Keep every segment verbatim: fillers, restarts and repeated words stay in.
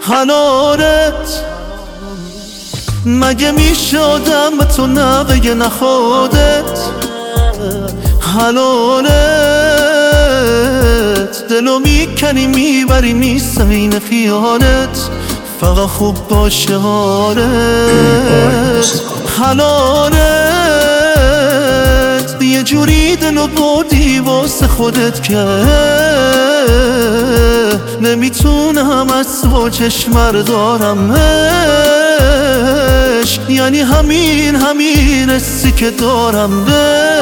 حلالت مگه میشه آدم به تو نبگه نخودت حلالت دلو میکنی میبری نیست این خیالت فقط خوب باشه حالت حلالت یه جوری دلو بردی واسه خودت که نمیتونم از تو چشم دارم عشق یعنی همین همین حسی که دارم به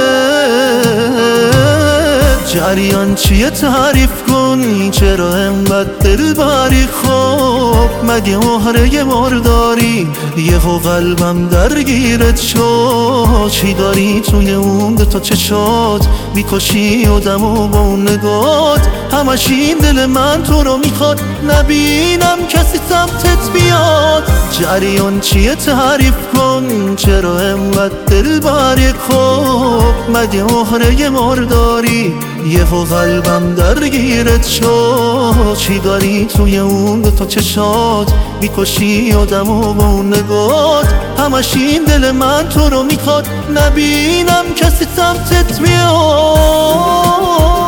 جریان چیه تعریف کن چرا انقدر دل بری خوب مگه مهره مرداری یهو قلبم درگیرت شد چی داری توی اون دوتا چشات میکشی آدمو با اون نگات همش این دل من تو رو میخواد نبینم کسی سمتت بیاد جریان چیه تعریف کن چرا انقدر دل بری خوب مگه مهره مرداری یهو قلبم درگیرت شد چی داری توی اون دوتا چشات میکشی آدمو با اون نگات همش این دل من تو رو میخواد نبینم کسی سمتت بیاد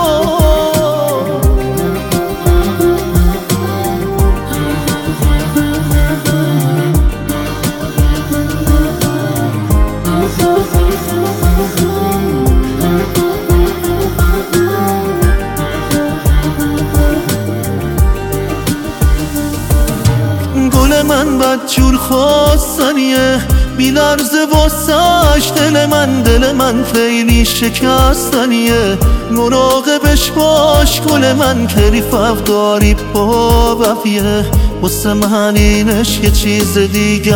گل من بدجور خواستنیه بیلرزه واسش دل من دل من خیلی شکستنیه مراقبش باش گل من کریف افداری با بقیه واسه من اینش یه چیز دیگه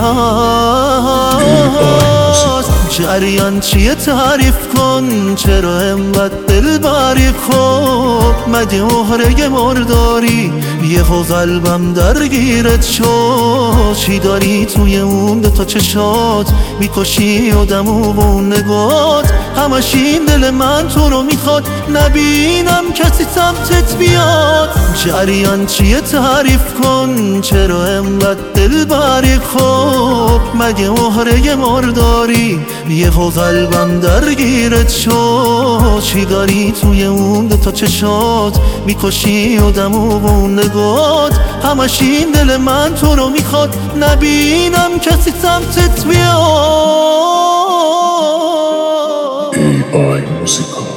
است جریان چیه تعریف کن چرا انقدر دل بری خوب مگه مهره مرداری یهو قلبم درگیرت شد چی داری توی اون دوتا چشات میکشی آدمو با اون نگات همش این دل من تو رو میخواد نبینم کسی سمتت بیاد جریان چیه تعریف کن چرا انقدر دل بری خوب مگه مهره مرداری یهو قلبم درگیرت شد چی داری توی اون دوتا چشات میکشی آدمو با اون نگات همش این دل من تو رو میخواد نبینم کسی سمتت بیاد. ای آی موزیکال